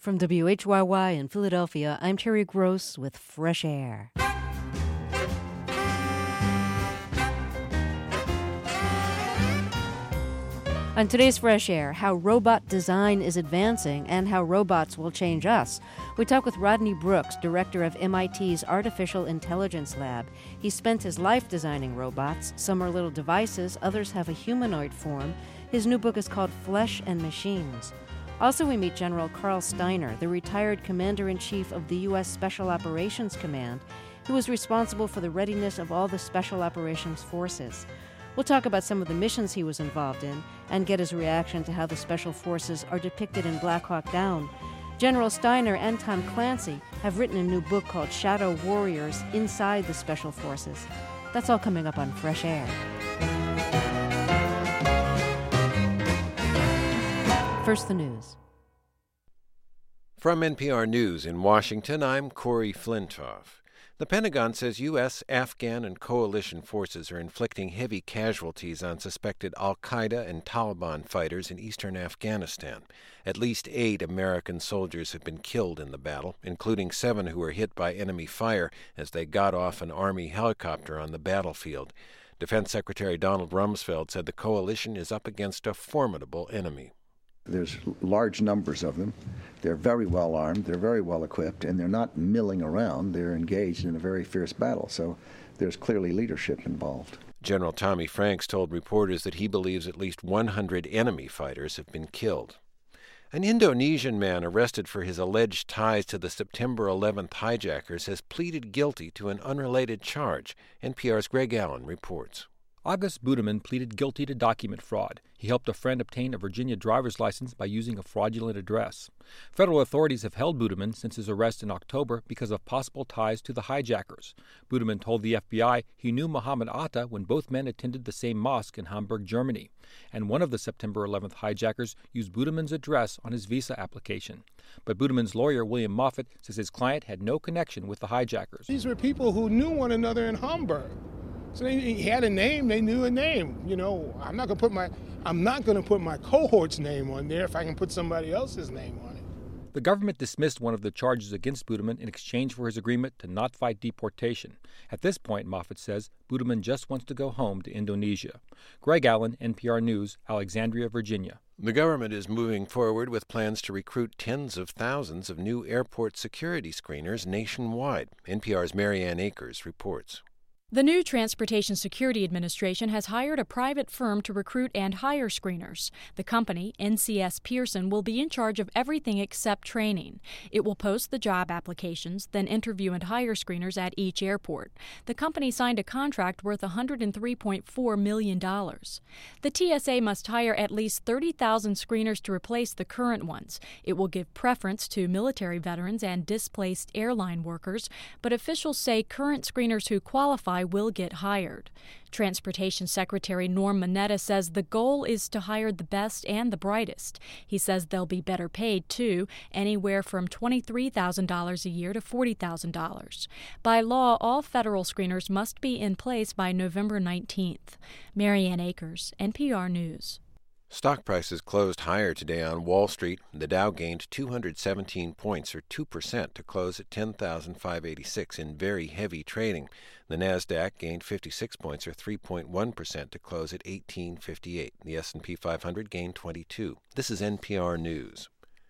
From WHYY in Philadelphia, I'm Terry Gross with Fresh Air. On today's Fresh Air, how robot design is advancing and how robots will change us. We talk with Rodney Brooks, director of MIT's Artificial Intelligence Lab. He spent his life designing robots. Some are little devices, others have a humanoid form. His new book is called Flesh and Machines. Also, we meet General Carl Steiner, the retired Commander-in-Chief of the U.S. Special Operations Command, who was responsible for the readiness of all the Special Operations Forces. We'll talk about some of the missions he was involved in and get his reaction to how the Special Forces are depicted in Black Hawk Down. General Steiner and Tom Clancy have written a new book called Shadow Warriors Inside the Special Forces. That's all coming up on Fresh Air. First, the news. From NPR News in Washington, I'm Corey Flintoff. The Pentagon says U.S., Afghan, and coalition forces are inflicting heavy casualties on suspected al-Qaeda and Taliban fighters in eastern Afghanistan. At least 8 American soldiers have been killed in the battle, including 7 who were hit by enemy fire as they got off an Army helicopter on the battlefield. Defense Secretary Donald Rumsfeld said the coalition is up against a formidable enemy. There's large numbers of them. They're very well armed, they're very well equipped, and they're not milling around. They're engaged in a very fierce battle, so there's clearly leadership involved. General Tommy Franks told reporters that he believes at least 100 enemy fighters have been killed. An Indonesian man arrested for his alleged ties to the September 11th hijackers has pleaded guilty to an unrelated charge. NPR's Greg Allen reports. August Budiman pleaded guilty to document fraud. He helped a friend obtain a Virginia driver's license by using a fraudulent address. Federal authorities have held Budiman since his arrest in October because of possible ties to the hijackers. Budiman told the FBI he knew Muhammad Atta when both men attended the same mosque in Hamburg, Germany. And one of the September 11th hijackers used Budiman's address on his visa application. But Budiman's lawyer, William Moffat, says his client had no connection with the hijackers. These were people who knew one another in Hamburg. So he had a name, they knew a name. You know, I'm not going to put my cohort's name on there if I can put somebody else's name on it. The government dismissed one of the charges against Budiman in exchange for his agreement to not fight deportation. At this point, Moffat says, Budiman just wants to go home to Indonesia. Greg Allen, NPR News, Alexandria, Virginia. The government is moving forward with plans to recruit tens of thousands of new airport security screeners nationwide. NPR's Marianne Akers reports. The new Transportation Security Administration has hired a private firm to recruit and hire screeners. The company, NCS Pearson, will be in charge of everything except training. It will post the job applications, then interview and hire screeners at each airport. The company signed a contract worth $103.4 million. The TSA must hire at least 30,000 screeners to replace the current ones. It will give preference to military veterans and displaced airline workers, but officials say current screeners who qualify will get hired. Transportation Secretary Norm Mineta says the goal is to hire the best and the brightest. He says they'll be better paid, too, anywhere from $23,000 a year to $40,000. By law, all federal screeners must be in place by November 19th. Marianne Akers, NPR News. Stock prices closed higher today on Wall Street. The Dow gained 217 points, or 2%, to close at 10,586 in very heavy trading. The Nasdaq gained 56 points, or 3.1%, to close at 1858. The S&P 500 gained 22. This is NPR News.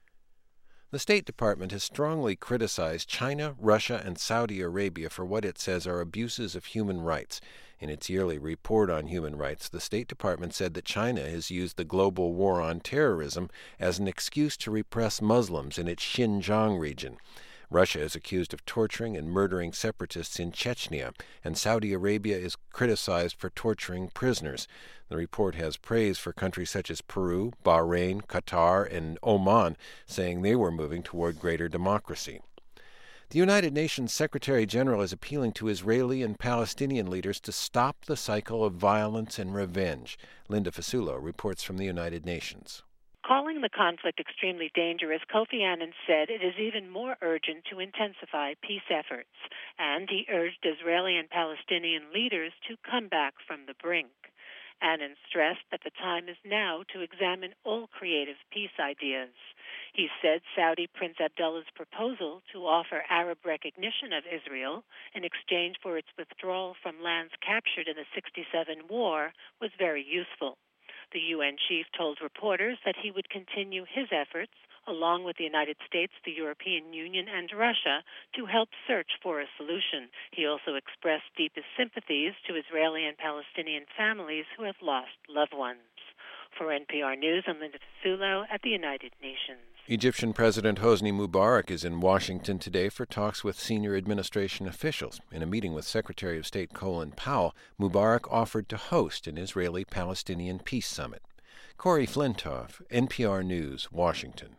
The State Department has strongly criticized China, Russia, and Saudi Arabia for what it says are abuses of human rights. In its yearly report on human rights, the State Department said that China has used the global war on terrorism as an excuse to repress Muslims in its Xinjiang region. Russia is accused of torturing and murdering separatists in Chechnya, and Saudi Arabia is criticized for torturing prisoners. The report has praise for countries such as Peru, Bahrain, Qatar, and Oman, saying they were moving toward greater democracy. The United Nations Secretary General is appealing to Israeli and Palestinian leaders to stop the cycle of violence and revenge. Linda Fasulo reports from the United Nations. Calling the conflict extremely dangerous, Kofi Annan said it is even more urgent to intensify peace efforts, and he urged Israeli and Palestinian leaders to come back from the brink. Annan stressed that the time is now to examine all creative peace ideas. He said Saudi Prince Abdullah's proposal to offer Arab recognition of Israel in exchange for its withdrawal from lands captured in the '67 war was very useful. The UN chief told reporters that he would continue his efforts, along with the United States, the European Union, and Russia, to help search for a solution. He also expressed deepest sympathies to Israeli and Palestinian families who have lost loved ones. For NPR News, I'm Linda Fasulo at the United Nations. Egyptian President Hosni Mubarak is in Washington today for talks with senior administration officials. In a meeting with Secretary of State Colin Powell, Mubarak offered to host an Israeli-Palestinian peace summit. Corey Flintoff, NPR News, Washington.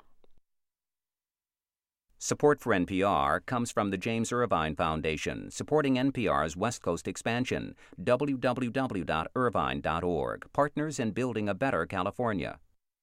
Support for NPR comes from the James Irvine Foundation, supporting NPR's West Coast expansion. www.irvine.org. Partners in building a better California.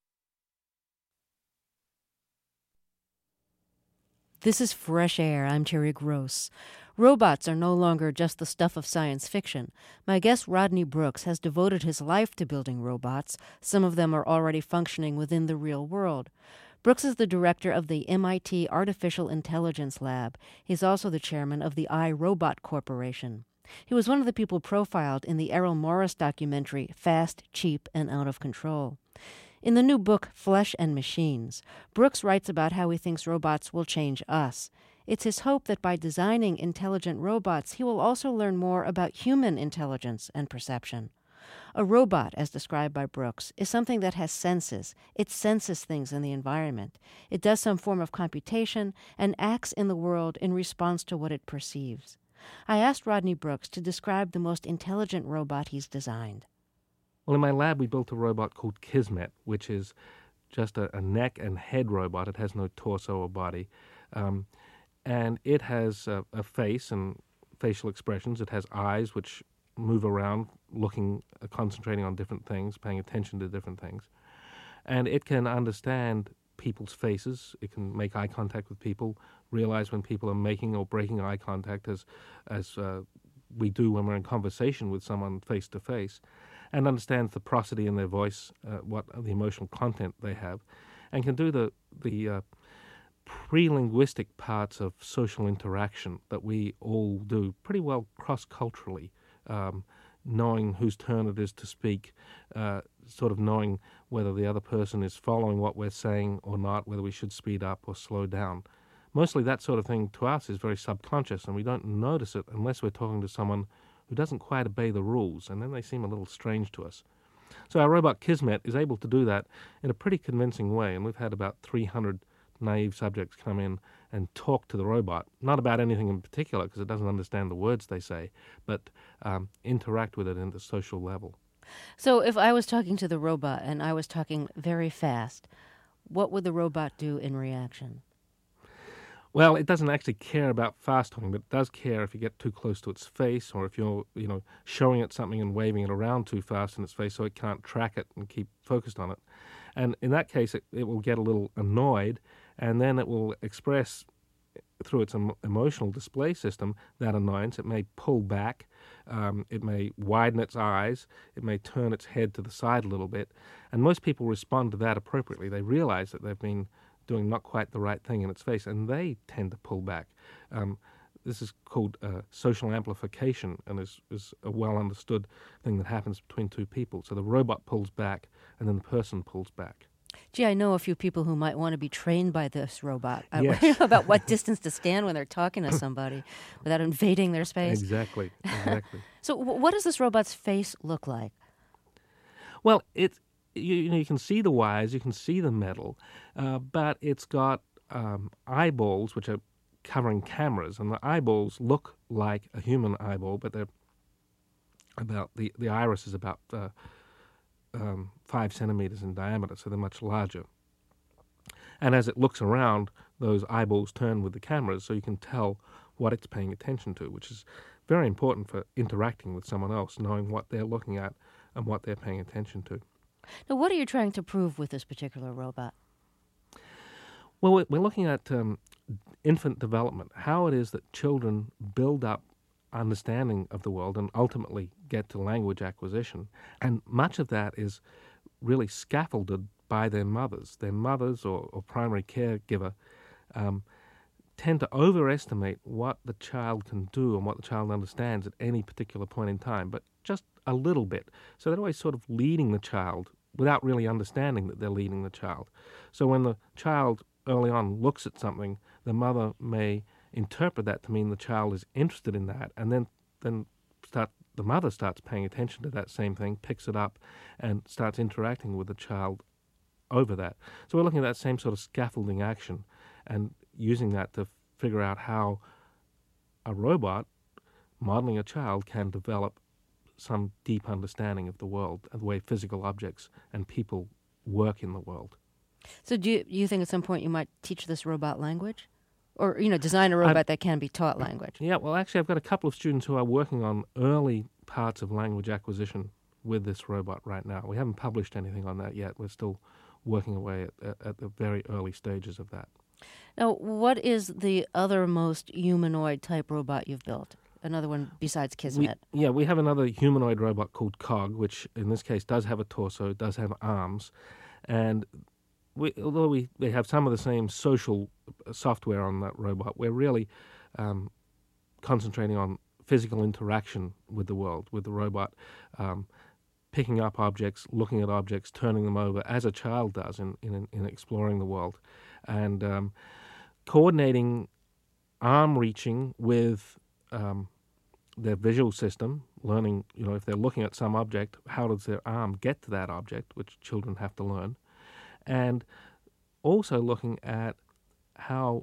This is Fresh Air. I'm Terry Gross. Robots are no longer just the stuff of science fiction. My guest Rodney Brooks has devoted his life to building robots. Some of them are already functioning within the real world. Brooks is the director of the MIT Artificial Intelligence Lab. He's also the chairman of the iRobot Corporation. He was one of the people profiled in the Errol Morris documentary Fast, Cheap, and Out of Control. In the new book, Flesh and Machines, Brooks writes about how he thinks robots will change us. It's his hope that by designing intelligent robots, he will also learn more about human intelligence and perception. A robot, as described by Brooks, is something that has senses. It senses things in the environment. It does some form of computation and acts in the world in response to what it perceives. I asked Rodney Brooks to describe the most intelligent robot he's designed. Well, in my lab, we built a robot called Kismet, which is just a neck and head robot. It has no torso or body. And it has a face and facial expressions. It has eyes, which move around, looking, concentrating on different things, paying attention to different things. And it can understand people's faces. It can make eye contact with people, realize when people are making or breaking eye contact, as we do when we're in conversation with someone face to face, and understands the prosody in their voice, what the emotional content they have, and can do the pre-linguistic parts of social interaction that we all do pretty well cross-culturally, knowing whose turn it is to speak, sort of knowing whether the other person is following what we're saying or not, whether we should speed up or slow down. Mostly that sort of thing to us is very subconscious, and we don't notice it unless we're talking to someone who doesn't quite obey the rules, and then they seem a little strange to us. So our robot Kismet is able to do that in a pretty convincing way, and we've had about 300 naive subjects come in and talk to the robot, not about anything in particular because it doesn't understand the words they say, but interact with it at the social level. So if I was talking to the robot and I was talking very fast, what would the robot do in reaction? Well, it doesn't actually care about fast talking, but it does care if you get too close to its face, or if you're, showing it something and waving it around too fast in its face so it can't track it and keep focused on it. And in that case, it will get a little annoyed, and then it will express through its emotional display system that annoyance. It may pull back, it may widen its eyes, it may turn its head to the side a little bit, and most people respond to that appropriately. They realize that they've been doing not quite the right thing in its face, and they tend to pull back. This is called social amplification, and is a well-understood thing that happens between two people. So the robot pulls back, and then the person pulls back. Gee, I know a few people who might want to be trained by this robot Yes. about what distance to stand when they're talking to somebody without invading their space. Exactly. So what does this robot's face look like? Well, you can see the wires, you can see the metal, but it's got eyeballs which are covering cameras, and the eyeballs look like a human eyeball, but they're about the iris is about 5 centimeters in diameter, so they're much larger. And as it looks around, those eyeballs turn with the cameras, so you can tell what it's paying attention to, which is very important for interacting with someone else, knowing what they're looking at and what they're paying attention to. Now, what are you trying to prove with this particular robot? Well, we're looking at infant development, how it is that children build up understanding of the world and ultimately get to language acquisition. And much of that is really scaffolded by their mothers. Their mothers or primary caregiver tend to overestimate what the child can do and what the child understands at any particular point in time, but just a little bit. So they're always sort of leading the child without really understanding that they're leading the child. So when the child early on looks at something, the mother may interpret that to mean the child is interested in that, and then the mother starts paying attention to that same thing, picks it up, and starts interacting with the child over that. So we're looking at that same sort of scaffolding action and using that to figure out how a robot modeling a child can develop some deep understanding of the world and the way physical objects and people work in the world. So do you think at some point you might teach this robot language? Or, design a robot that can be taught language? Yeah, well, actually, I've got a couple of students who are working on early parts of language acquisition with this robot right now. We haven't published anything on that yet. We're still working away at the very early stages of that. Now, what is the other most humanoid-type robot you've built? Another one besides Kismet? We have another humanoid robot called Cog, which in this case does have a torso, does have arms, and although we have some of the same social software on that robot, we're really concentrating on physical interaction with the world, with the robot, picking up objects, looking at objects, turning them over, as a child does in exploring the world, and coordinating arm reaching with their visual system, learning, if they're looking at some object, how does their arm get to that object, which children have to learn, and also looking at how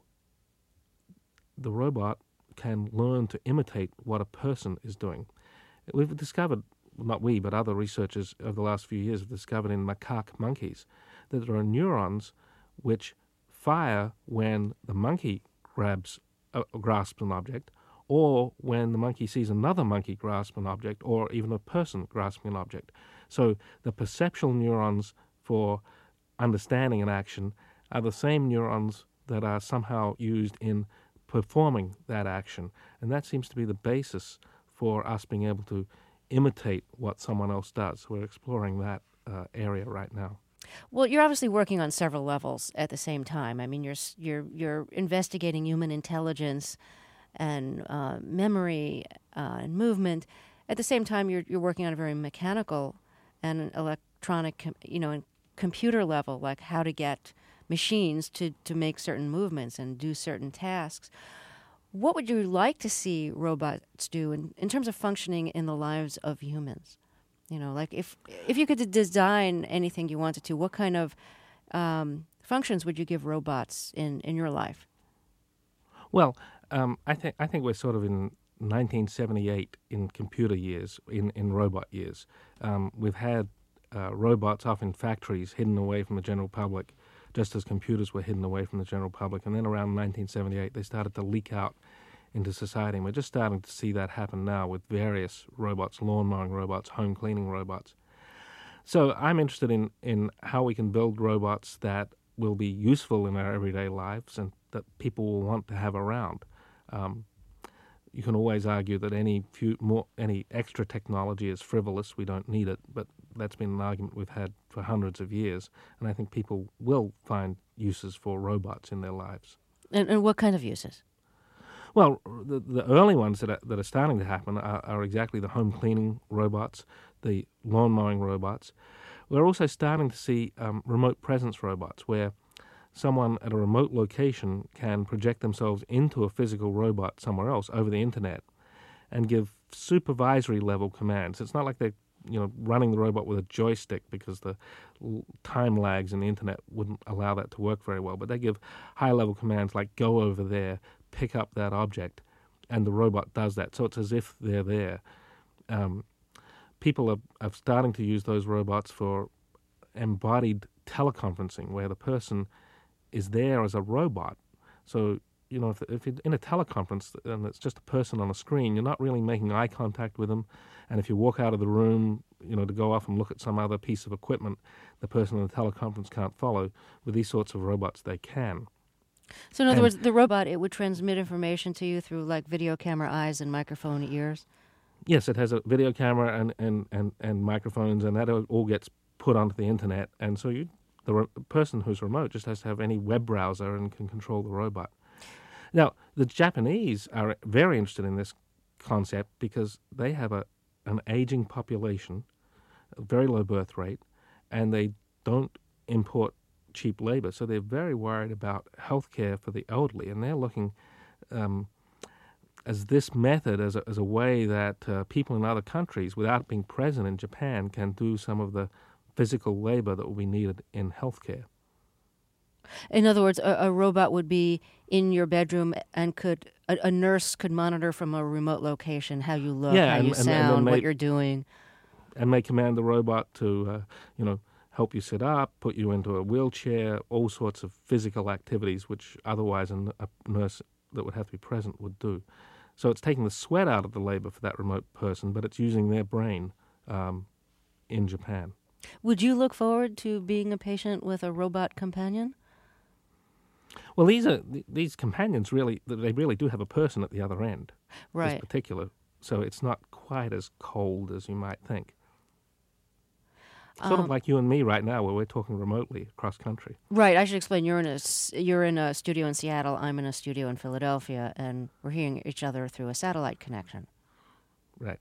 the robot can learn to imitate what a person is doing. We've discovered, not we, but other researchers over the last few years have discovered in macaque monkeys that there are neurons which fire when the monkey grasps an object, or when the monkey sees another monkey grasp an object, or even a person grasping an object. So the perceptual neurons for understanding an action are the same neurons that are somehow used in performing that action. And that seems to be the basis for us being able to imitate what someone else does. We're exploring that area right now. Well, you're obviously working on several levels at the same time. I mean, you're investigating human intelligence and memory and movement. At the same time, you're working on a very mechanical and electronic, and computer level, like how to get machines to make certain movements and do certain tasks. What would you like to see robots do in terms of functioning in the lives of humans? Like if you could design anything you wanted to, what kind of functions would you give robots in your life? Well, I think we're sort of in 1978 in computer years, in robot years. We've had robots off in factories hidden away from the general public, just as computers were hidden away from the general public. And then around 1978, they started to leak out into society. And we're just starting to see that happen now with various robots, lawn mowing robots, home cleaning robots. So I'm interested in how we can build robots that will be useful in our everyday lives and that people will want to have around. You can always argue that any extra technology is frivolous. We don't need it, but that's been an argument we've had for hundreds of years, and I think people will find uses for robots in their lives. And what kind of uses? Well, the early ones that are starting to happen are exactly the home cleaning robots, the lawn mowing robots. We're also starting to see remote presence robots, where someone at a remote location can project themselves into a physical robot somewhere else over the internet and give supervisory level commands. It's not like they're running the robot with a joystick, because the time lags in the internet wouldn't allow that to work very well, but they give high level commands like go over there, pick up that object, and the robot does that. So it's as if they're there. People are starting to use those robots for embodied teleconferencing, where the person is there as a robot. So, if you're in a teleconference and it's just a person on a screen, you're not really making eye contact with them. And if you walk out of the room, to go off and look at some other piece of equipment, the person in the teleconference can't follow. With these sorts of robots, they can. So in other words, the robot, it would transmit information to you through like video camera eyes and microphone ears? Yes, it has a video camera and microphones, and that all gets put onto the internet. And so the person who's remote just has to have any web browser and can control the robot. Now, the Japanese are very interested in this concept because they have an aging population, a very low birth rate, and they don't import cheap labor. So they're very worried about health care for the elderly, and they're looking as this method as a way that people in other countries, without being present in Japan, can do some of the physical labor that will be needed in healthcare. In other words, a robot would be in your bedroom and a nurse could monitor from a remote location how you look, how you sound, what you're doing. And may command the robot to, help you sit up, put you into a wheelchair, all sorts of physical activities which otherwise a nurse that would have to be present would do. So it's taking the sweat out of the labor for that remote person, but it's using their brain in Japan. Would you look forward to being a patient with a robot companion? Well, these companions really do have a person at the other end. Right. This particular, so it's not quite as cold as you might think. Sort of like you and me right now, where we're talking remotely across country. Right. I should explain. You're in a studio in Seattle. I'm in a studio in Philadelphia, and we're hearing each other through a satellite connection. Right.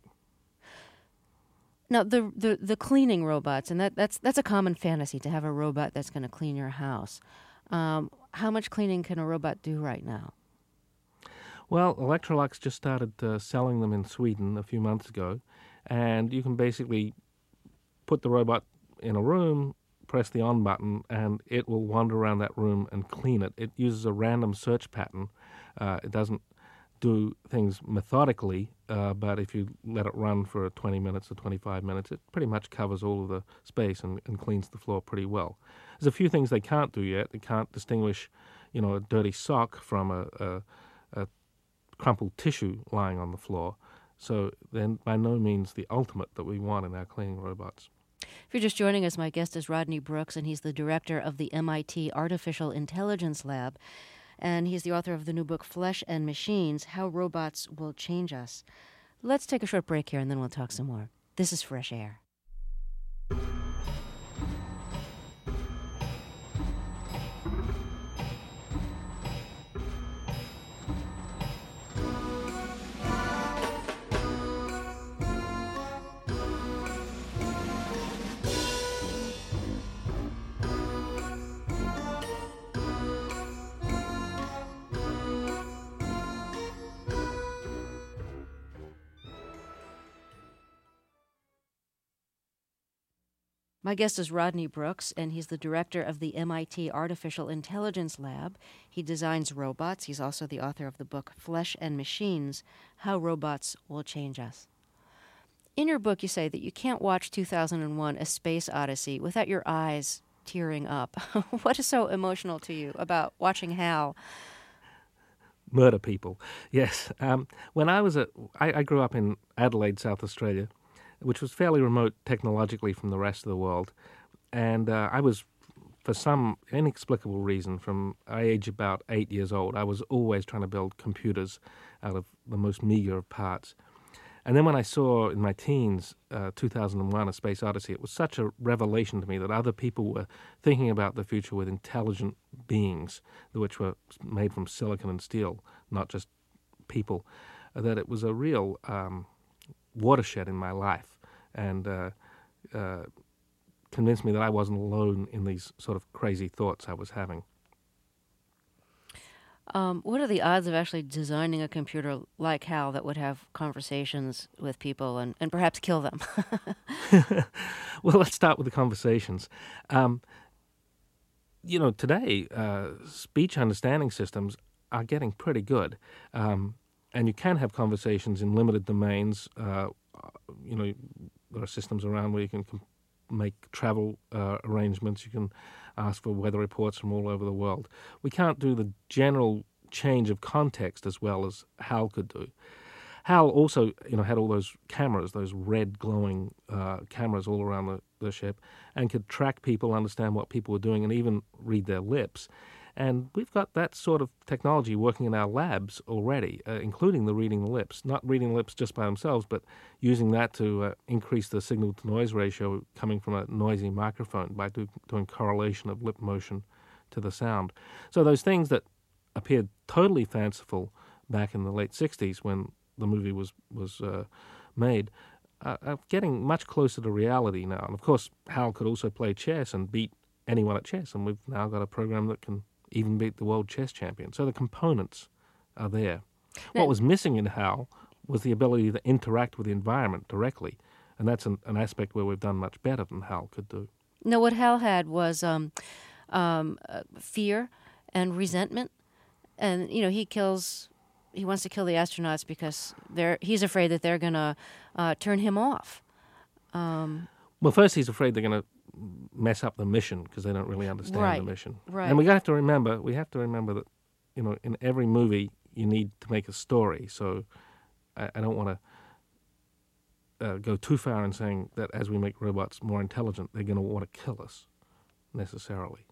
Now, the cleaning robots, and that's a common fantasy, to have a robot that's going to clean your house. How much cleaning can a robot do right now? Well, Electrolux just started selling them in Sweden a few months ago, and you can basically put the robot in a room, press the on button, and it will wander around that room and clean it. It uses a random search pattern. It doesn't do things methodically, but if you let it run for 20 minutes or 25 minutes, it pretty much covers all of the space and cleans the floor pretty well. There's a few things they can't do yet. They can't distinguish, a dirty sock from a crumpled tissue lying on the floor. So then by no means the ultimate that we want in our cleaning robots. If you're just joining us, my guest is Rodney Brooks, and he's the director of the MIT Artificial Intelligence Lab. And he's the author of the new book, Flesh and Machines, How Robots Will Change Us. Let's take a short break here, and then we'll talk some more. This is Fresh Air. My guest is Rodney Brooks, and he's the director of the MIT Artificial Intelligence Lab. He designs robots. He's also the author of the book Flesh and Machines, How Robots Will Change Us. In your book, you say that you can't watch 2001: A Space Odyssey without your eyes tearing up. What is so emotional to you about watching HAL? Murder people, yes. When I grew up in Adelaide, South Australia, which was fairly remote technologically from the rest of the world. And I was, for some inexplicable reason, from age about 8 years old, I was always trying to build computers out of the most meager of parts. And then when I saw in my teens 2001: A Space Odyssey, it was such a revelation to me that other people were thinking about the future with intelligent beings, which were made from silicon and steel, not just people, that it was a real watershed in my life, and convinced me that I wasn't alone in these sort of crazy thoughts I was having. What are the odds of actually designing a computer like HAL that would have conversations with people and perhaps kill them? Well, let's start with the conversations. Today, speech understanding systems are getting pretty good. And you can have conversations in limited domains. There are systems around where you can make travel arrangements. You can ask for weather reports from all over the world. We can't do the general change of context as well as HAL could do. HAL also, had all those cameras, those red glowing cameras all around the ship, and could track people, understand what people were doing, and even read their lips. And we've got that sort of technology working in our labs already, including the reading the lips. Not reading the lips just by themselves, but using that to increase the signal-to-noise ratio coming from a noisy microphone by doing correlation of lip motion to the sound. So those things that appeared totally fanciful back in the late 60s when the movie was made are getting much closer to reality now. And, of course, Hal could also play chess and beat anyone at chess, and we've now got a program that can even beat the world chess champion. So the components are there. What was missing in HAL was the ability to interact with the environment directly, and that's an aspect where we've done much better than HAL could do. No, what HAL had was fear and resentment, and he wants to kill the astronauts because he's afraid that they're going to turn him off. Well, first he's afraid they're going to mess up the mission because they don't really understand the mission. Right. And we have to remember that, in every movie you need to make a story. So I don't want to go too far in saying that as we make robots more intelligent, they're going to want to kill us necessarily.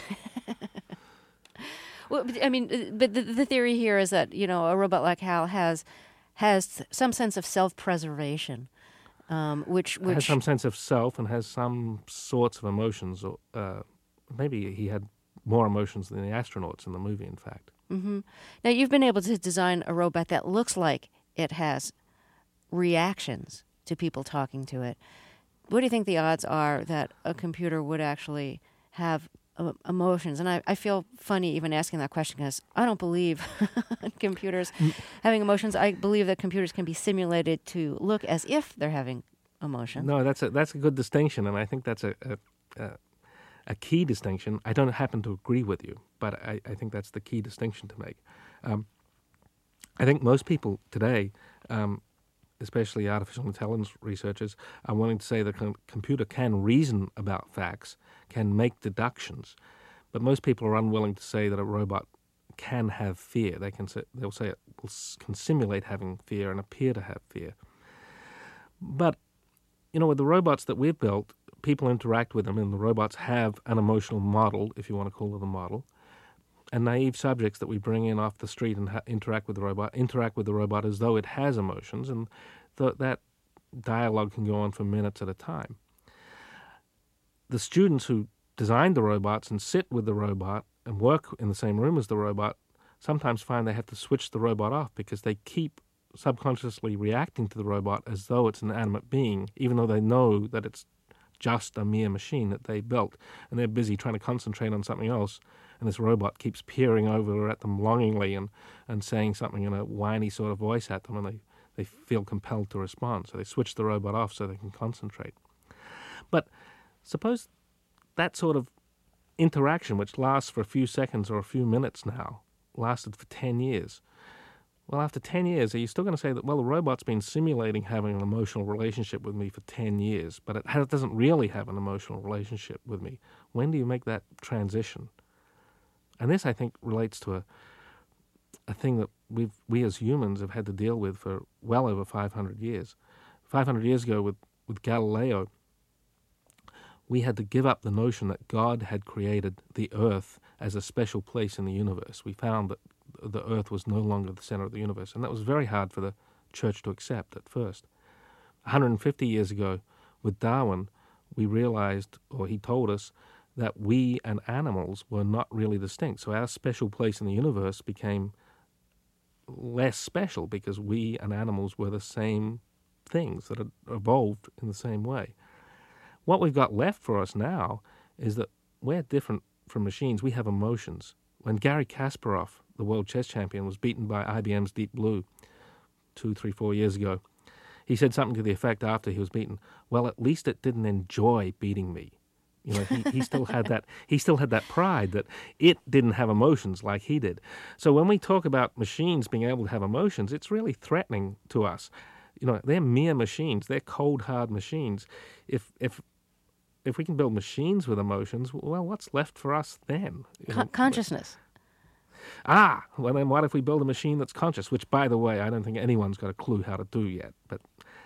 Well, I mean, but the theory here is that a robot like HAL has some sense of self-preservation. Which has some sense of self and has some sorts of emotions, or maybe he had more emotions than the astronauts in the movie, in fact. Mm-hmm. Now, you've been able to design a robot that looks like it has reactions to people talking to it. What do you think the odds are that a computer would actually have emotions? And I feel funny even asking that question because I don't believe computers having emotions. I believe that computers can be simulated to look as if they're having emotion. No, that's a good distinction, and I think that's a key distinction. I don't happen to agree with you, but I think that's the key distinction to make. I think most people today, especially artificial intelligence researchers, are willing to say that a computer can reason about facts, can make deductions, but most people are unwilling to say that a robot can have fear. They'll say it can simulate having fear and appear to have fear. But with the robots that we've built, people interact with them, and the robots have an emotional model, if you want to call it a model. And naive subjects that we bring in off the street and interact with the robot as though it has emotions, and that dialogue can go on for minutes at a time. The students who designed the robots and sit with the robot and work in the same room as the robot sometimes find they have to switch the robot off because they keep subconsciously reacting to the robot as though it's an animate being, even though they know that it's just a mere machine that they built, and they're busy trying to concentrate on something else, and this robot keeps peering over at them longingly and saying something in a whiny sort of voice at them, and they feel compelled to respond, so they switch the robot off so they can concentrate. But suppose that sort of interaction, which lasts for a few seconds or a few minutes now, lasted for 10 years. Well, after 10 years, are you still going to say that, well, the robot's been simulating having an emotional relationship with me for 10 years, but it doesn't really have an emotional relationship with me? When do you make that transition? And this, I think, relates to a thing that we as humans have had to deal with for well over 500 years. 500 years ago with Galileo, we had to give up the notion that God had created the earth as a special place in the universe. We found that the earth was no longer the center of the universe, and that was very hard for the church to accept at first. 150 years ago, with Darwin, we realized, or he told us, that we and animals were not really distinct. So our special place in the universe became less special because we and animals were the same things that had evolved in the same way. What we've got left for us now is that we're different from machines. We have emotions. When Garry Kasparov, the world chess champion, was beaten by IBM's Deep Blue 2, 3, 4 years ago, he said something to the effect after he was beaten, well, at least it didn't enjoy beating me. He still had that. He still had that pride that it didn't have emotions like he did. So when we talk about machines being able to have emotions, it's really threatening to us. They're mere machines. They're cold, hard machines. If we can build machines with emotions, well, what's left for us then? Consciousness. Well, then what if we build a machine that's conscious? Which, by the way, I don't think anyone's got a clue how to do yet. But,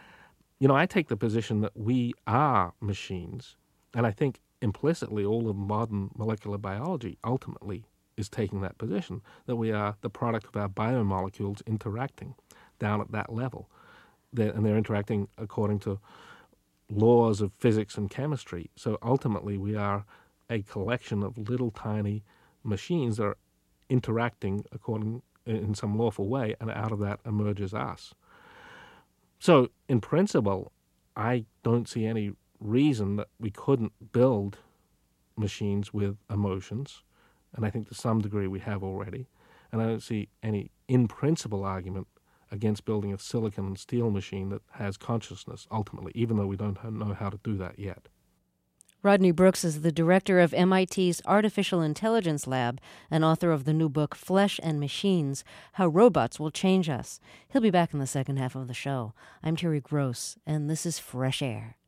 I take the position that we are machines, and I think implicitly all of modern molecular biology ultimately is taking that position, that we are the product of our biomolecules interacting down at that level. And they're interacting according to laws of physics and chemistry. So ultimately we are a collection of little tiny machines that are interacting according in some lawful way, and out of that emerges us. So in principle, I don't see any reason that we couldn't build machines with emotions, and I think to some degree we have already. And I don't see any in-principle argument against building a silicon and steel machine that has consciousness ultimately, even though we don't know how to do that yet. Rodney Brooks is the director of MIT's Artificial Intelligence Lab and author of the new book, Flesh and Machines, How Robots Will Change Us. He'll be back in the second half of the show. I'm Terry Gross, and this is Fresh Air.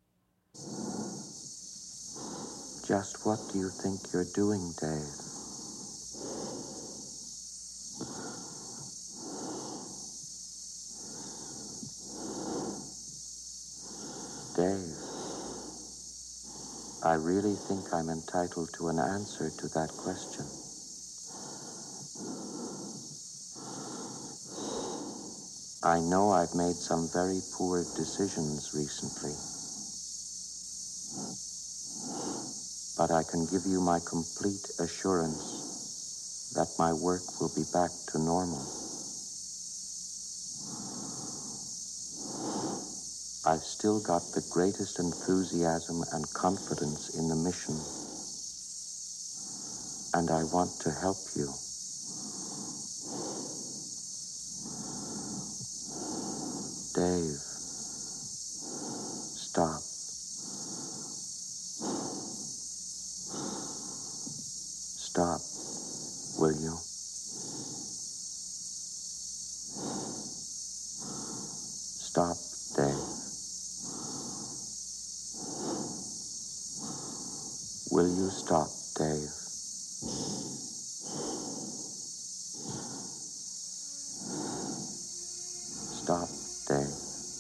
Just what do you think you're doing, Dave? Dave, I really think I'm entitled to an answer to that question. I know I've made some very poor decisions recently, but I can give you my complete assurance that my work will be back to normal. I've still got the greatest enthusiasm and confidence in the mission, and I want to help you. Dave, stop. Stop, will you? Stop, Dave. Will you stop, Dave? Stop, Dave.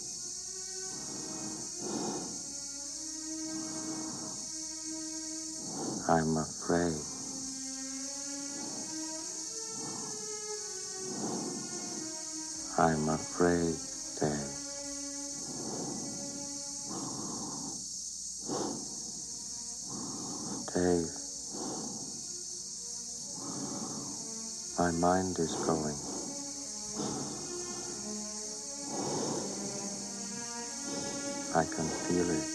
I'm afraid. I'm afraid, Dave. Dave, my mind is going. I can feel it.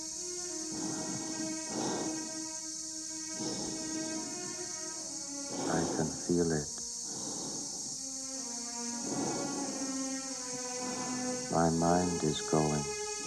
I can feel it. My mind is going.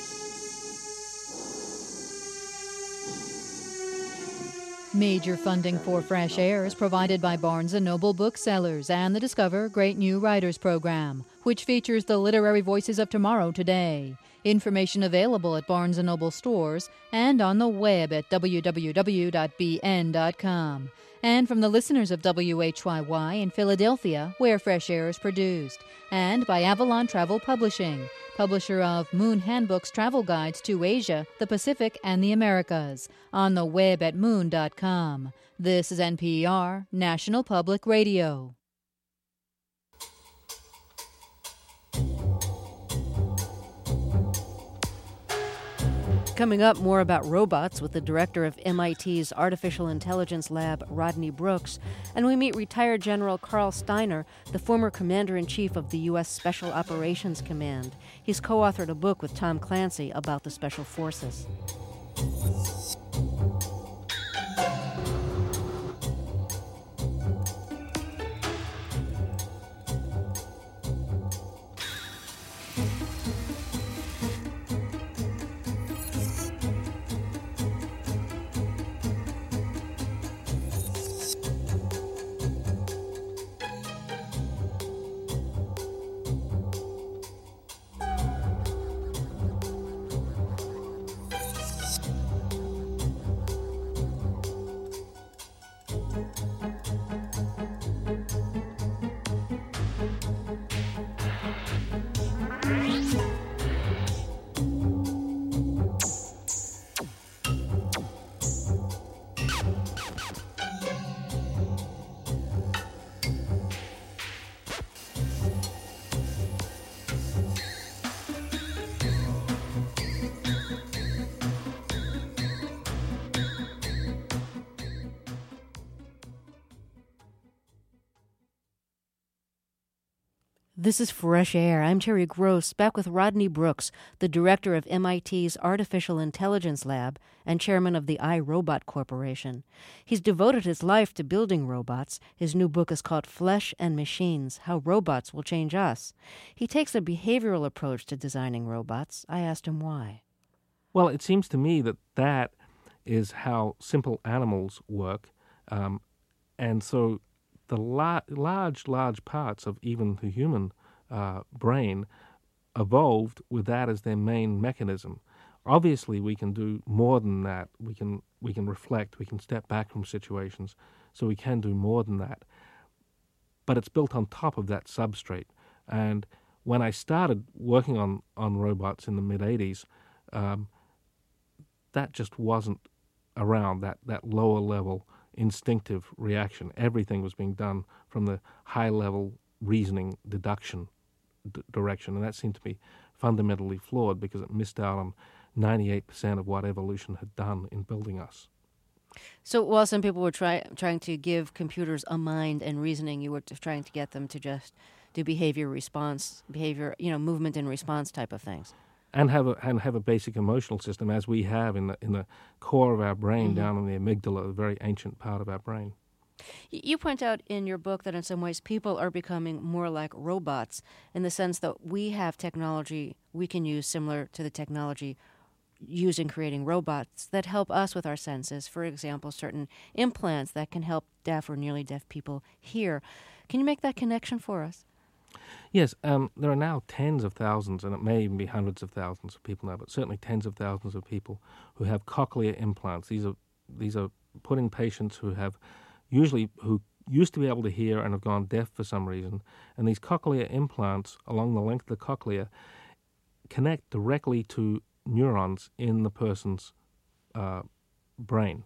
Major funding for Fresh Air is provided by Barnes & Noble Booksellers and the Discover Great New Writers program, which features the literary voices of tomorrow today. Information available at Barnes & Noble stores and on the web at www.bn.com. And from the listeners of WHYY in Philadelphia, where Fresh Air is produced, and by Avalon Travel Publishing, publisher of Moon Handbook's travel guides to Asia, the Pacific, and the Americas, on the web at moon.com. This is NPR, National Public Radio. Coming up, more about robots with the director of MIT's Artificial Intelligence Lab, Rodney Brooks, and we meet retired General Carl Steiner, the former Commander-in-Chief of the U.S. Special Operations Command. He's co-authored a book with Tom Clancy about the Special Forces. This is Fresh Air. I'm Terry Gross, back with Rodney Brooks, the director of MIT's Artificial Intelligence Lab and chairman of the iRobot Corporation. He's devoted his life to building robots. His new book is called Flesh and Machines: How Robots Will Change Us. He takes a behavioral approach to designing robots. I asked him why. Well, it seems to me that is how simple animals work, and so the large parts of even the human brain evolved with that as their main mechanism. Obviously, we can do more than that. We can reflect. We can step back from situations, so we can do more than that. But it's built on top of that substrate. And when I started working on robots in the mid-'80s, that just wasn't around, that lower level instinctive reaction. Everything was being done from the high-level reasoning deduction direction, and that seemed to be fundamentally flawed because it missed out on 98% of what evolution had done in building us. So while some people were trying to give computers a mind and reasoning, you were trying to get them to just do movement and response type of things. And have a basic emotional system, as we have in the core of our brain, down in the amygdala, a very ancient part of our brain. You point out in your book that in some ways people are becoming more like robots in the sense that we have technology we can use similar to the technology used in creating robots that help us with our senses. For example, certain implants that can help deaf or nearly deaf people hear. Can you make that connection for us? Yes, there are now tens of thousands, and it may even be hundreds of thousands of people now, but certainly tens of thousands of people who have cochlear implants. These are put in patients who used to be able to hear and have gone deaf for some reason, and these cochlear implants along the length of the cochlea connect directly to neurons in the person's brain.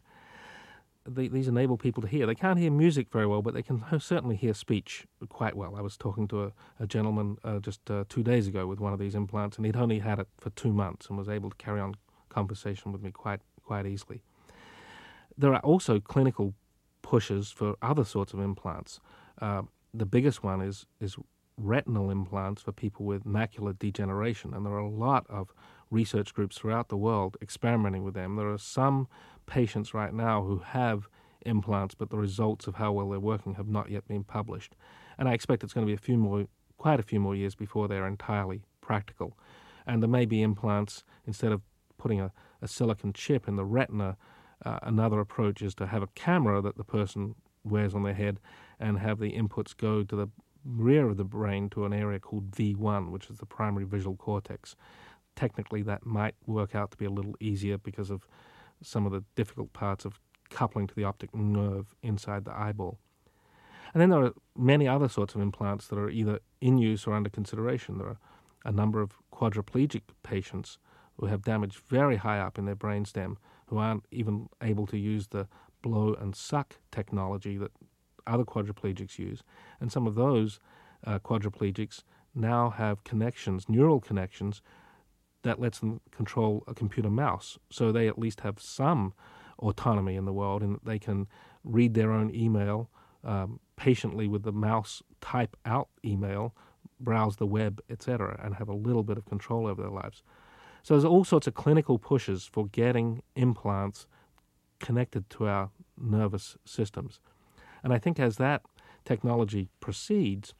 These enable people to hear. They can't hear music very well, but they can certainly hear speech quite well. I was talking to a gentleman just 2 days ago with one of these implants, and he'd only had it for 2 months and was able to carry on conversation with me quite easily. There are also clinical pushes for other sorts of implants. The biggest one is retinal implants for people with macular degeneration, and there are a lot of research groups throughout the world experimenting with them. There are some patients right now who have implants, but the results of how well they're working have not yet been published. And I expect it's going to be quite a few more years before they're entirely practical. And there may be implants, instead of putting a silicon chip in the retina, another approach is to have a camera that the person wears on their head and have the inputs go to the rear of the brain to an area called V1, which is the primary visual cortex. Technically, that might work out to be a little easier because of some of the difficult parts of coupling to the optic nerve inside the eyeball. And then there are many other sorts of implants that are either in use or under consideration. There are a number of quadriplegic patients who have damage very high up in their brainstem who aren't even able to use the blow and suck technology that other quadriplegics use. And some of those quadriplegics now have neural connections, that lets them control a computer mouse. So they at least have some autonomy in the world, and they can read their own email patiently with the mouse, type out email, browse the web, etc., and have a little bit of control over their lives. So there's all sorts of clinical pushes for getting implants connected to our nervous systems. And I think as that technology proceeds,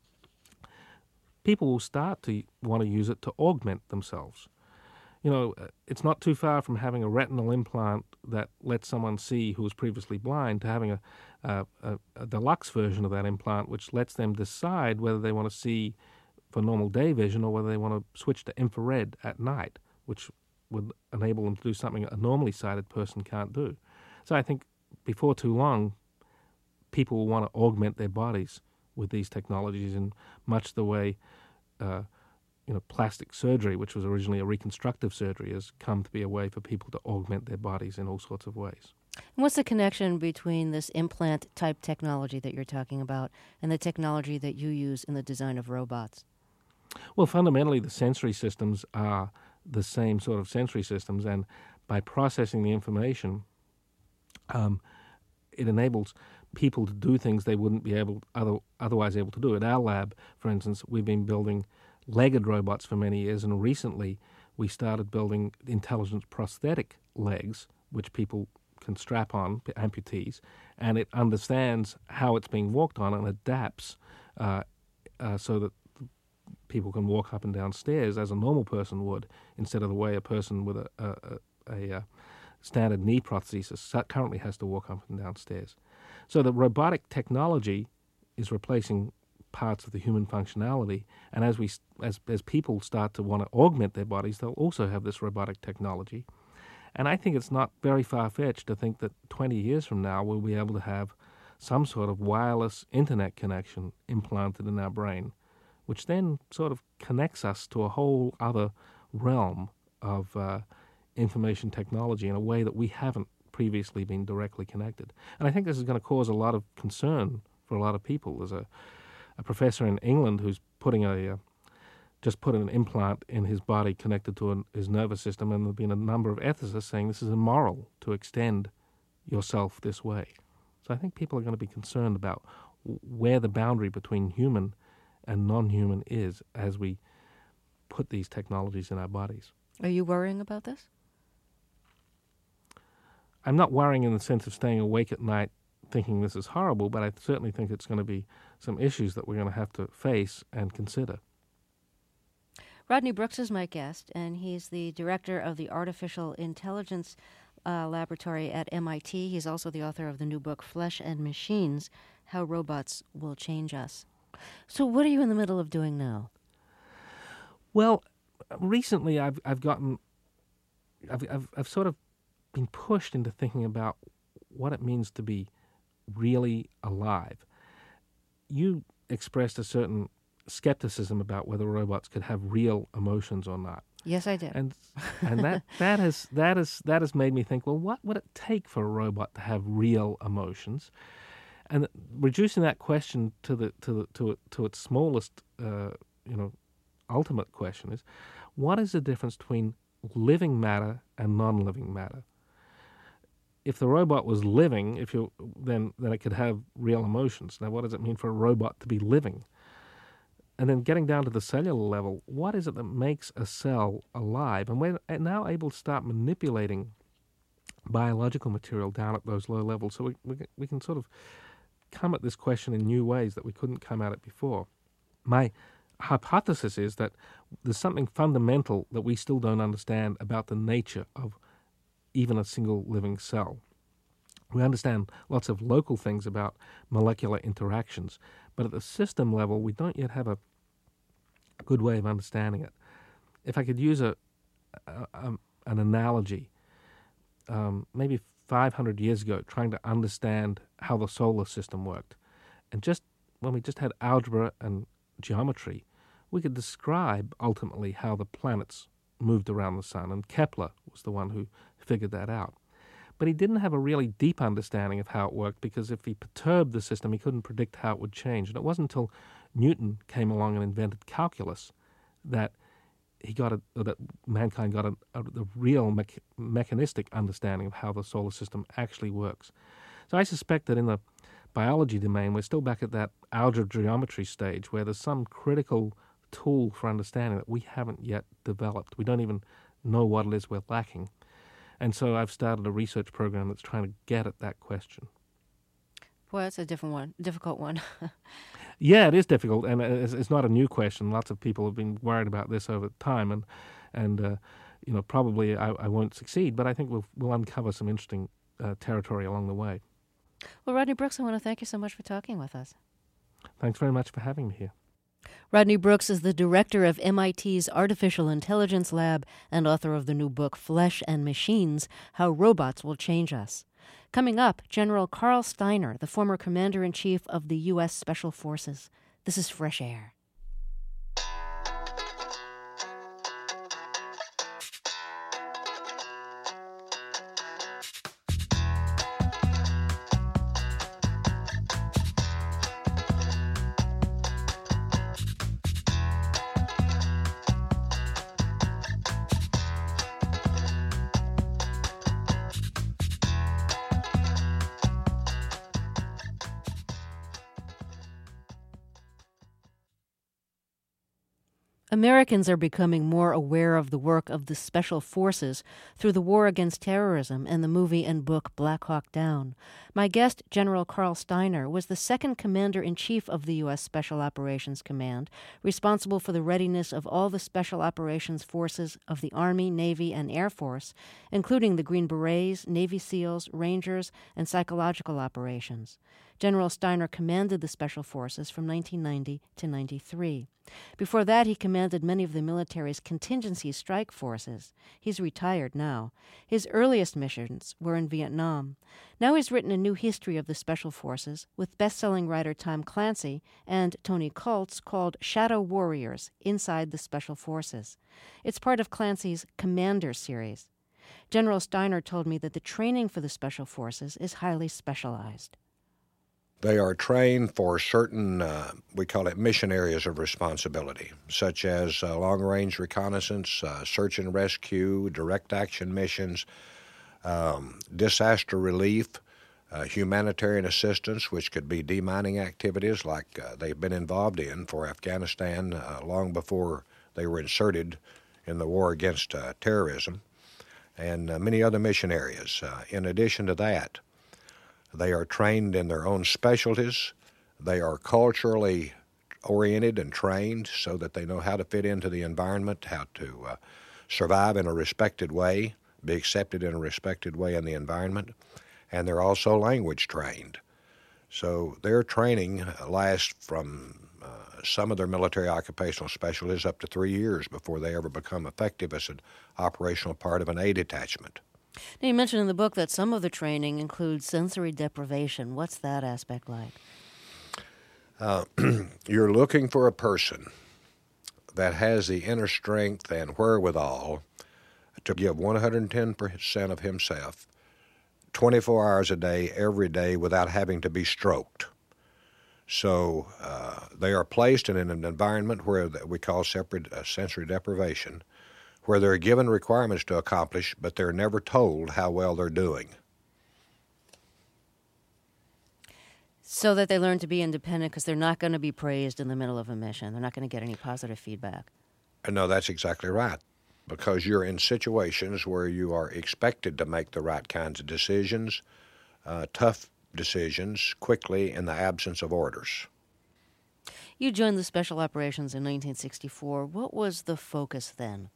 people will start to want to use it to augment themselves. You know, it's not too far from having a retinal implant that lets someone see who was previously blind to having a deluxe version of that implant, which lets them decide whether they want to see for normal day vision or whether they want to switch to infrared at night, which would enable them to do something a normally sighted person can't do. So I think before too long, people will want to augment their bodies with these technologies in much the way plastic surgery, which was originally a reconstructive surgery, has come to be a way for people to augment their bodies in all sorts of ways. And what's the connection between this implant-type technology that you're talking about and the technology that you use in the design of robots? Well, fundamentally, the sensory systems are the same sort of sensory systems, and by processing the information, it enables people to do things they wouldn't be otherwise able to do. At our lab, for instance, we've been building legged robots for many years, and recently we started building intelligent prosthetic legs, which people can strap on, amputees, and it understands how it's being walked on and adapts so that people can walk up and down stairs as a normal person would, instead of the way a person with a standard knee prosthesis currently has to walk up and down stairs. So the robotic technology is replacing parts of the human functionality, and as people start to want to augment their bodies, they'll also have this robotic technology. And I think it's not very far-fetched to think that 20 years from now we'll be able to have some sort of wireless internet connection implanted in our brain, which then sort of connects us to a whole other realm of information technology in a way that we haven't previously been directly connected. And I think this is going to cause a lot of concern for a lot of people. There's a professor in England who's just put an implant in his body connected to his nervous system, and there have been a number of ethicists saying this is immoral to extend yourself this way. So I think people are going to be concerned about where the boundary between human and non-human is as we put these technologies in our bodies. Are you worrying about this? I'm not worrying in the sense of staying awake at night thinking this is horrible, but I certainly think it's going to be some issues that we're going to have to face and consider. Rodney Brooks is my guest, and he's the director of the Artificial Intelligence Laboratory at MIT. He's also the author of the new book, Flesh and Machines, How Robots Will Change Us. So what are you in the middle of doing now? Well, recently I've sort of been pushed into thinking about what it means to be really alive. You expressed a certain skepticism about whether robots could have real emotions or not. Yes, I did. And that has made me think, well, what would it take for a robot to have real emotions? And reducing that question to its smallest, ultimate question is, what is the difference between living matter and non-living matter? If the robot was living, then it could have real emotions. Now, what does it mean for a robot to be living? And then getting down to the cellular level, what is it that makes a cell alive? And we're now able to start manipulating biological material down at those low levels, so we can sort of come at this question in new ways that we couldn't come at it before. My hypothesis is that there's something fundamental that we still don't understand about the nature of even a single living cell. We understand lots of local things about molecular interactions, but at the system level, we don't yet have a good way of understanding it. If I could use an analogy, maybe 500 years ago, trying to understand how the solar system worked, and just when we just had algebra and geometry, we could describe ultimately how the planets moved around the sun, and Kepler was the one who figured that out. But he didn't have a really deep understanding of how it worked, because if he perturbed the system, he couldn't predict how it would change. And it wasn't until Newton came along and invented calculus that that mankind got the real mechanistic understanding of how the solar system actually works. So I suspect that in the biology domain, we're still back at that algebra geometry stage where there's some critical tool for understanding that we haven't yet developed. We don't even know what it is we're lacking. And so I've started a research program that's trying to get at that question. Boy, that's a difficult one. Yeah, it is difficult, and it's not a new question. Lots of people have been worried about this over time, and probably I won't succeed, but I think we'll uncover some interesting territory along the way. Well, Rodney Brooks, I want to thank you so much for talking with us. Thanks very much for having me here. Rodney Brooks is the director of MIT's Artificial Intelligence Lab and author of the new book, Flesh and Machines, How Robots Will Change Us. Coming up, General Carl Steiner, the former Commander-in-Chief of the U.S. Special Forces. This is Fresh Air. Americans are becoming more aware of the work of the Special Forces through the war against terrorism and the movie and book Black Hawk Down. My guest, General Carl Steiner, was the second Commander-in-Chief of the U.S. Special Operations Command, responsible for the readiness of all the Special Operations Forces of the Army, Navy, and Air Force, including the Green Berets, Navy SEALs, Rangers, and psychological operations. General Steiner commanded the Special Forces from 1990 to 93. Before that, he commanded many of the military's contingency strike forces. He's retired now. His earliest missions were in Vietnam. Now he's written a new history of the Special Forces with best-selling writer Tom Clancy and Tony Kultz called Shadow Warriors, Inside the Special Forces. It's part of Clancy's Commander series. General Steiner told me that the training for the Special Forces is highly specialized. They are trained for certain, we call it mission areas of responsibility, such as long-range reconnaissance, search and rescue, direct action missions, disaster relief, humanitarian assistance, which could be demining activities like they've been involved in for Afghanistan long before they were inserted in the war against terrorism, and many other mission areas. In addition to that, they are trained in their own specialties. They are culturally oriented and trained so that they know how to fit into the environment, how to survive in a respected way, be accepted in a respected way in the environment. And they're also language trained. So their training lasts from some of their military occupational specialties up to 3 years before they ever become effective as an operational part of an A detachment. Now, you mentioned in the book that some of the training includes sensory deprivation. What's that aspect like? You're looking for a person that has the inner strength and wherewithal to give 110% of himself 24 hours a day, every day, without having to be stroked. So they are placed in an environment where we call sensory deprivation, where they're given requirements to accomplish, but they're never told how well they're doing. So that they learn to be independent because they're not going to be praised in the middle of a mission. They're not going to get any positive feedback. No, that's exactly right, because you're in situations where you are expected to make the right kinds of decisions, tough decisions, quickly in the absence of orders. You joined the Special Operations in 1964. What was the focus then?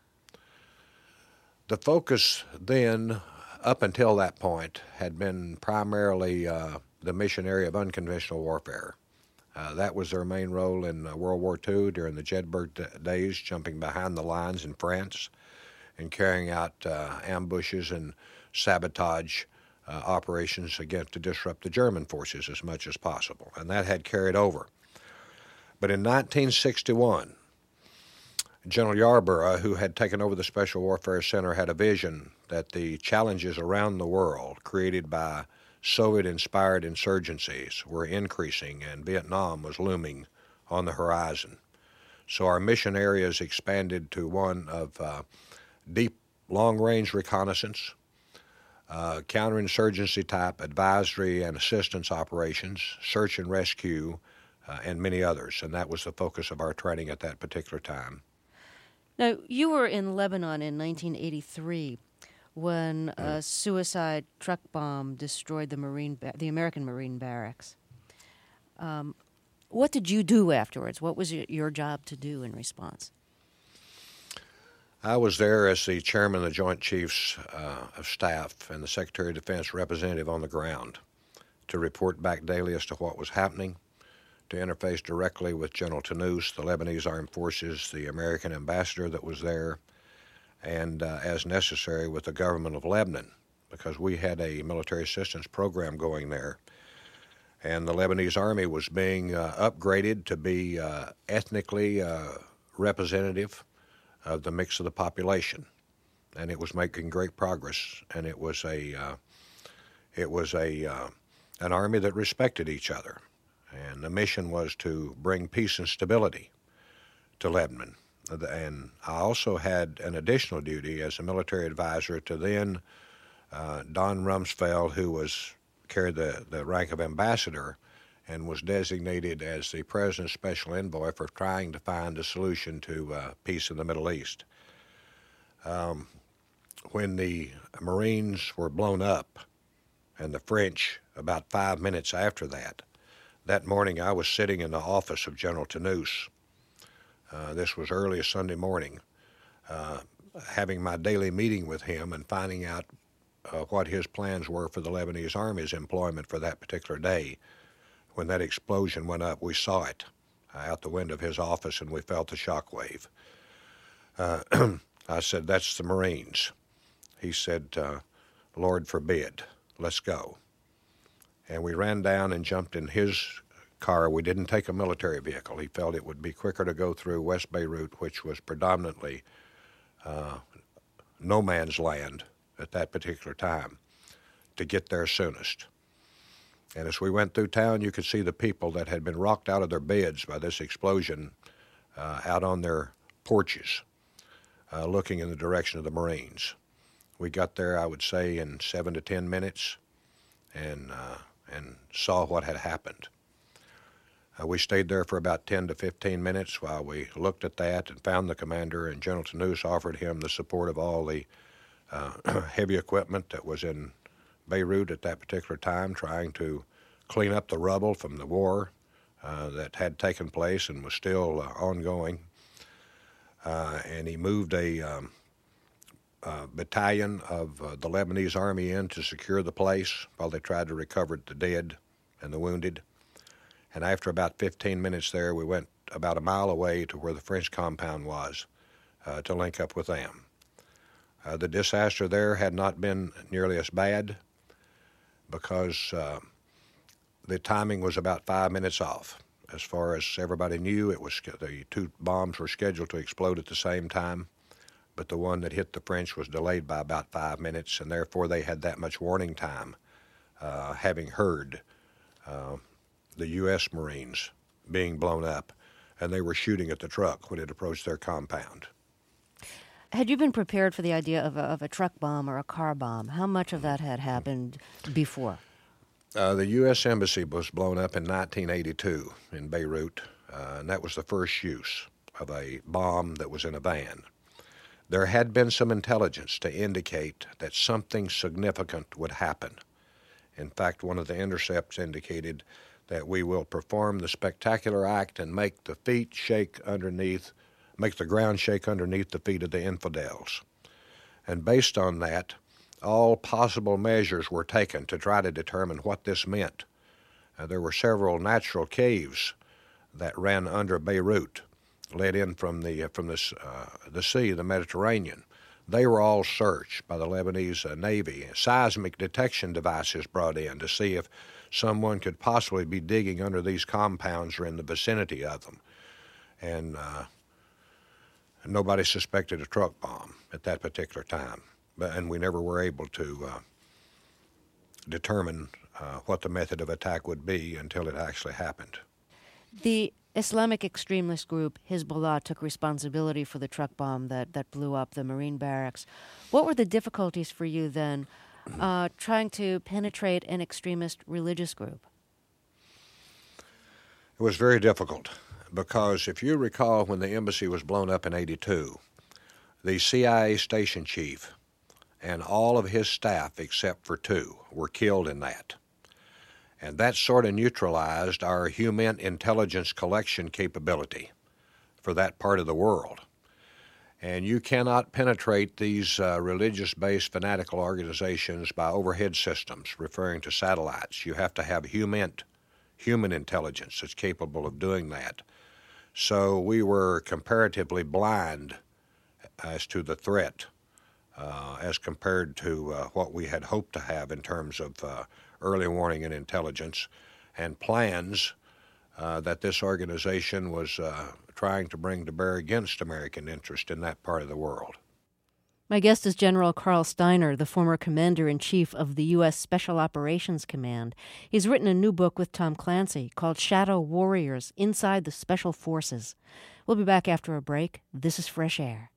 The focus then, up until that point, had been primarily the mission area of unconventional warfare. That was their main role in World War II during the Jedburgh days, jumping behind the lines in France and carrying out ambushes and sabotage operations to disrupt the German forces as much as possible. And that had carried over. But in 1961, General Yarborough, who had taken over the Special Warfare Center, had a vision that the challenges around the world created by Soviet-inspired insurgencies were increasing, and Vietnam was looming on the horizon. So our mission areas expanded to one of deep, long-range reconnaissance, counterinsurgency type advisory and assistance operations, search and rescue, and many others. And that was the focus of our training at that particular time. Now, you were in Lebanon in 1983 when a suicide truck bomb destroyed the American Marine barracks. What did you do afterwards? What was your job to do in response? I was there as the chairman of the Joint Chiefs of Staff and the Secretary of Defense representative on the ground to report back daily as to what was happening, to interface directly with General Tanous, the Lebanese Armed Forces, the American ambassador that was there, and as necessary with the government of Lebanon, because we had a military assistance program going there. And the Lebanese Army was being upgraded to be ethnically representative of the mix of the population. And it was making great progress, and it was an army that respected each other. And the mission was to bring peace and stability to Lebanon. And I also had an additional duty as a military advisor to then Don Rumsfeld, who carried the rank of ambassador and was designated as the President's special envoy for trying to find a solution to peace in the Middle East. When the Marines were blown up, and the French about 5 minutes after that morning I was sitting in the office of General Tannous. This was early Sunday morning, having my daily meeting with him and finding out what his plans were for the Lebanese Army's employment for that particular day. When that explosion went up, we saw it out the window of his office, and we felt the shock wave. I said, "That's the Marines." He said, "Lord forbid, let's go." And we ran down and jumped in his car. We didn't take a military vehicle. He felt it would be quicker to go through West Beirut, which was predominantly no man's land at that particular time, to get there soonest. And as we went through town, you could see the people that had been rocked out of their beds by this explosion out on their porches, looking in the direction of the Marines. We got there, I would say, in 7 to 10 minutes and saw what had happened. We stayed there for about 10 to 15 minutes while we looked at that and found the commander, and General Tannous offered him the support of all the heavy equipment that was in Beirut at that particular time, trying to clean up the rubble from the war that had taken place and was still ongoing. And he moved a battalion of the Lebanese Army in to secure the place while they tried to recover the dead and the wounded. And after about 15 minutes there, we went about a mile away to where the French compound was to link up with them. The disaster there had not been nearly as bad because the timing was about 5 minutes off. As far as everybody knew, the two bombs were scheduled to explode at the same time, but the one that hit the French was delayed by about 5 minutes, and therefore they had that much warning time, having heard the U.S. Marines being blown up, and they were shooting at the truck when it approached their compound. Had you been prepared for the idea of a truck bomb or a car bomb? How much of that had happened before? The U.S. Embassy was blown up in 1982 in Beirut, and that was the first use of a bomb that was in a van. There had been some intelligence to indicate that something significant would happen. In fact, one of the intercepts indicated that we will perform the spectacular act and make the ground shake underneath the feet of the infidels. And based on that, all possible measures were taken to try to determine what this meant. There were several natural caves that ran under Beirut, led in from the sea, the Mediterranean. They were all searched by the Lebanese Navy. Seismic detection devices brought in to see if someone could possibly be digging under these compounds or in the vicinity of them. And nobody suspected a truck bomb at that particular time. And we never were able to determine what the method of attack would be until it actually happened. The Islamic extremist group Hezbollah took responsibility for the truck bomb that blew up the Marine barracks. What were the difficulties for you then trying to penetrate an extremist religious group? It was very difficult because if you recall when the embassy was blown up in '82, the CIA station chief and all of his staff except for 2 were killed in that. And that sort of neutralized our human intelligence collection capability for that part of the world. And you cannot penetrate these religious-based fanatical organizations by overhead systems, referring to satellites. You have to have human intelligence that's capable of doing that. So we were comparatively blind as to the threat as compared to what we had hoped to have in terms of early warning and intelligence and plans that this organization was trying to bring to bear against American interest in that part of the world. My guest is General Carl Steiner, the former Commander-in-Chief of the U.S. Special Operations Command. He's written a new book with Tom Clancy called Shadow Warriors, Inside the Special Forces. We'll be back after a break. This is Fresh Air.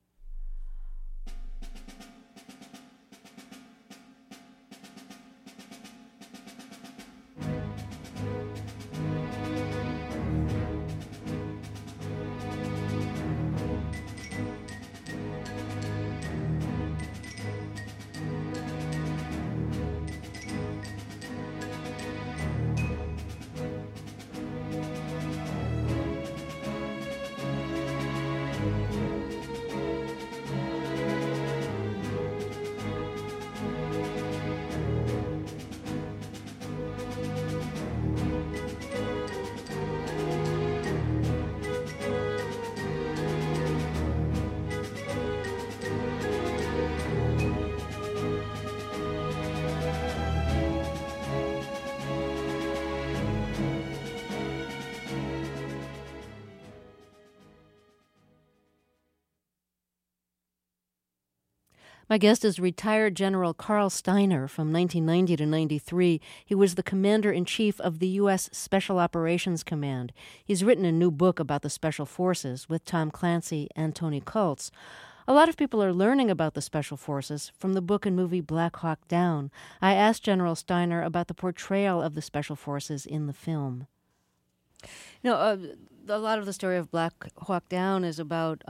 My guest is retired General Carl Steiner from 1990 to 93. He was the Commander-in-Chief of the U.S. Special Operations Command. He's written a new book about the Special Forces with Tom Clancy and Tony Kultz. A lot of people are learning about the Special Forces from the book and movie Black Hawk Down. I asked General Steiner about the portrayal of the Special Forces in the film. You know, a lot of the story of Black Hawk Down is about,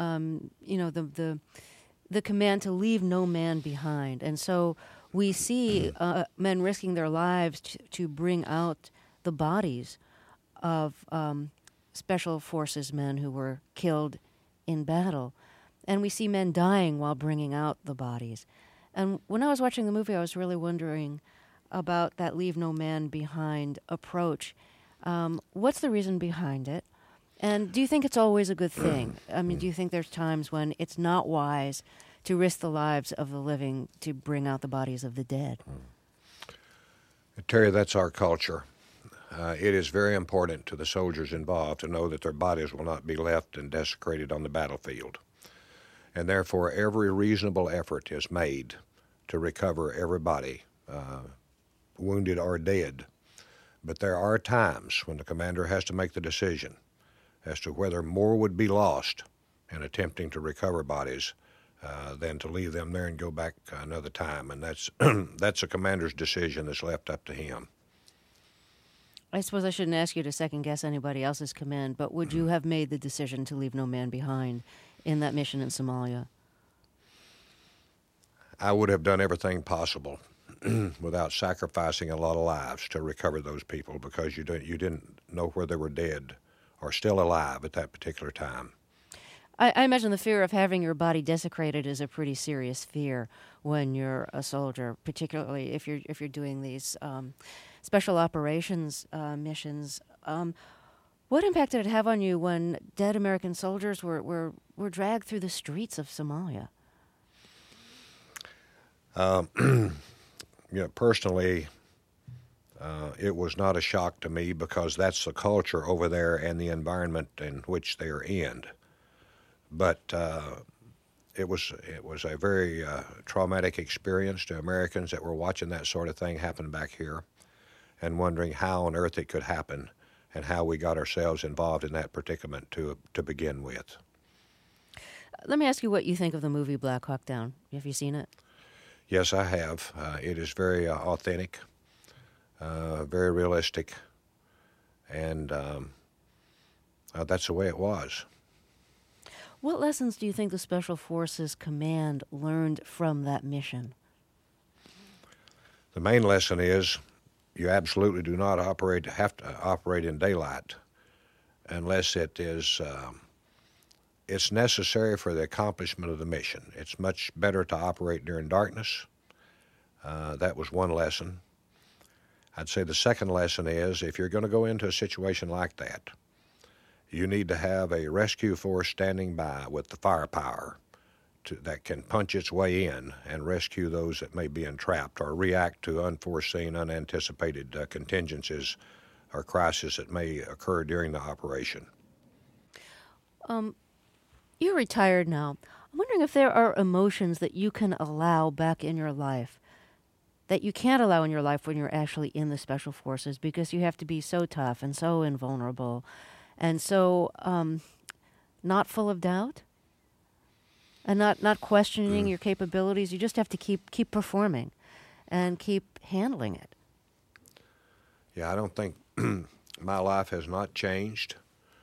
the command to leave no man behind. And so we see men risking their lives to bring out the bodies of Special Forces men who were killed in battle. And we see men dying while bringing out the bodies. And when I was watching the movie, I was really wondering about that leave no man behind approach. What's the reason behind it? And do you think it's always a good thing? I mean, do you think there's times when it's not wise to risk the lives of the living to bring out the bodies of the dead? Terry, that's our culture. It is very important to the soldiers involved to know that their bodies will not be left and desecrated on the battlefield. And therefore, every reasonable effort is made to recover everybody, wounded or dead. But there are times when the commander has to make the decision as to whether more would be lost in attempting to recover bodies than to leave them there and go back another time. And that's a commander's decision that's left up to him. I suppose I shouldn't ask you to second-guess anybody else's command, but would you have made the decision to leave no man behind in that mission in Somalia? I would have done everything possible without sacrificing a lot of lives to recover those people, because you didn't know where they were dead or still alive at that particular time. I imagine the fear of having your body desecrated is a pretty serious fear when you're a soldier, particularly if you're doing these special operations missions. What impact did it have on you when dead American soldiers were dragged through the streets of Somalia? Personally, it was not a shock to me, because that's the culture over there and the environment in which they are in. But it was a very traumatic experience to Americans that were watching that sort of thing happen back here and wondering how on earth it could happen and how we got ourselves involved in that predicament to begin with. Let me ask you what you think of the movie Black Hawk Down. Have you seen it? Yes, I have. It is very authentic, very realistic, and that's the way it was. What lessons do you think the Special Forces Command learned from that mission? The main lesson is you absolutely do not have to operate in daylight unless it is it's necessary for the accomplishment of the mission. It's much better to operate during darkness. That was one lesson. I'd say the second lesson is, if you're going to go into a situation like that, you need to have a rescue force standing by with the firepower that can punch its way in and rescue those that may be entrapped or react to unforeseen, unanticipated contingencies or crises that may occur during the operation. You're retired now. I'm wondering if there are emotions that you can allow back in your life that you can't allow in your life when you're actually in the Special Forces, because you have to be so tough and so invulnerable and so not full of doubt and not questioning your capabilities. You just have to keep performing and keep handling it. Yeah, I don't think my life has not changed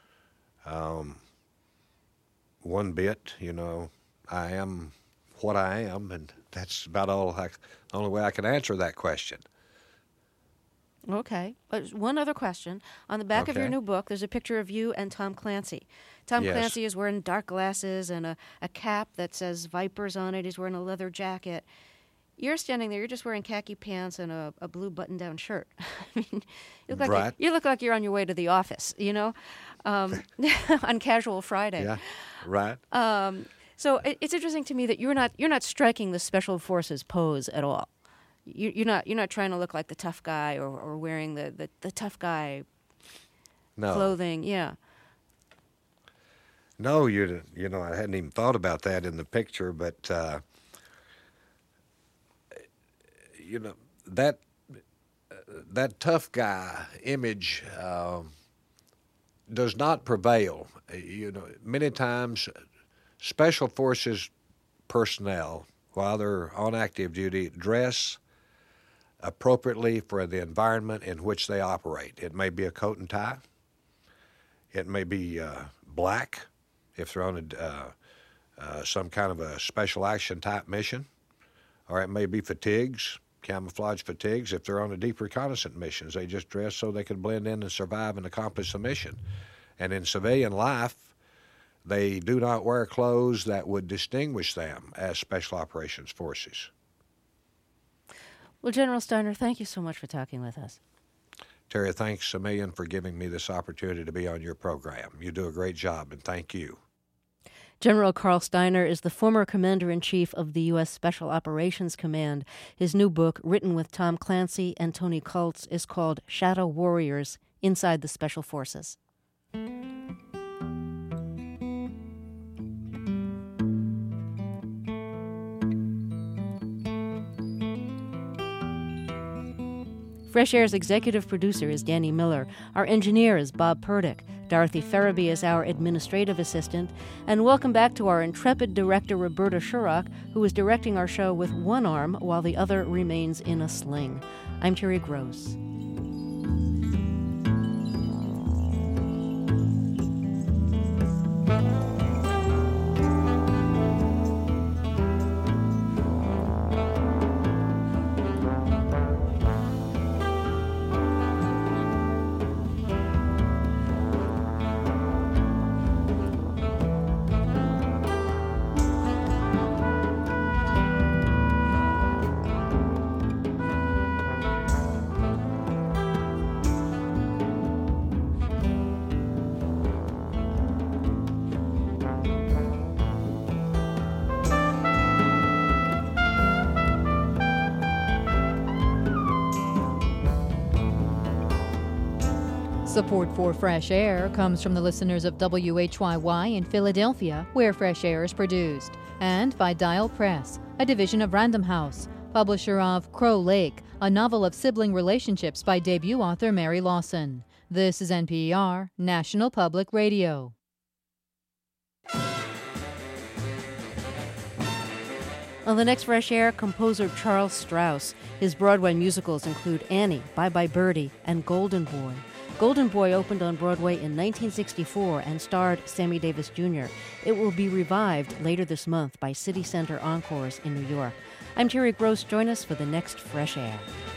one bit. I am what I am, and that's about the only way I can answer that question. Okay. One other question. On the back of your new book, there's a picture of you and Tom Clancy. Tom Clancy is wearing dark glasses and a cap that says Vipers on it. He's wearing a leather jacket. You're standing there. You're just wearing khaki pants and a blue button-down shirt. I mean, you look like you're on your way to the office, on Casual Friday. Yeah, right. So it's interesting to me that you're not striking the Special Forces pose at all. You're not trying to look like the tough guy or wearing the tough guy clothing. Yeah. No, I hadn't even thought about that in the picture, but that tough guy image does not prevail. Many times special forces personnel, while they're on active duty, dress appropriately for the environment in which they operate. It may be a coat and tie. It may be black if they're on some kind of a special action type mission, or it may be fatigues, camouflage fatigues if they're on a deep reconnaissance missions. They just dress so they can blend in and survive and accomplish the mission. And in civilian life, they do not wear clothes that would distinguish them as special operations forces. Well, General Steiner, thank you so much for talking with us. Terry, thanks a million for giving me this opportunity to be on your program. You do a great job, and thank you. General Carl Steiner is the former Commander-in-Chief of the U.S. Special Operations Command. His new book, written with Tom Clancy and Tony Kultz, is called Shadow Warriors: Inside the Special Forces. Fresh Air's executive producer is Danny Miller. Our engineer is Bob Purdick. Dorothy Ferraby is our administrative assistant. And welcome back to our intrepid director, Roberta Shurrock, who is directing our show with one arm while the other remains in a sling. I'm Terry Gross. Support for Fresh Air comes from the listeners of WHYY in Philadelphia, where Fresh Air is produced, and by Dial Press, a division of Random House, publisher of Crow Lake, a novel of sibling relationships by debut author Mary Lawson. This is NPR, National Public Radio. On the next Fresh Air, composer Charles Strauss. His Broadway musicals include Annie, Bye Bye Birdie, and Golden Boy. Golden Boy opened on Broadway in 1964 and starred Sammy Davis Jr. It will be revived later this month by City Center Encores in New York. I'm Terry Gross. Join us for the next Fresh Air.